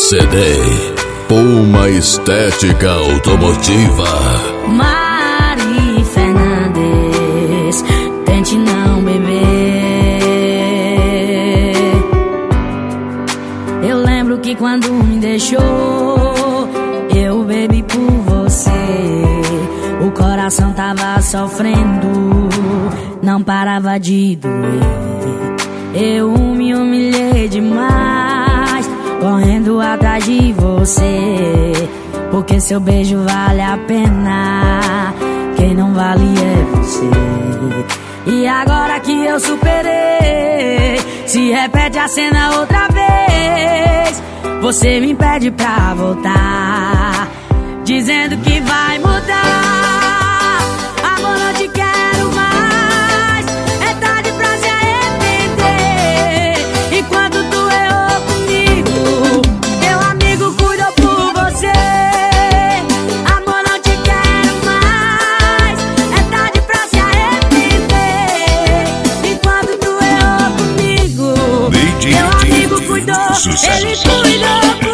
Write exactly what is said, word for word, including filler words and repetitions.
C D Puma Estética Automotiva. Mari Fernandes, tente não beber. Eu lembro que quando me deixou, eu bebi por você. O coração tava sofrendo, não parava de doer. Eu me humilhei demais, correndo atrás de você, porque seu beijo vale a pena, quem não vale é você. E agora que eu superei, se repete a cena outra vez. Você me pede pra voltar, dizendo que vai mudar. Amor, não te quero mais, é tarde pra se arrepender. E quando tu errou comigo, teu amigo cuidou por você. Amor, não te quero mais, é tarde pra se arrepender. E quando tu errou comigo, teu amigo cuidou, ele cuidou por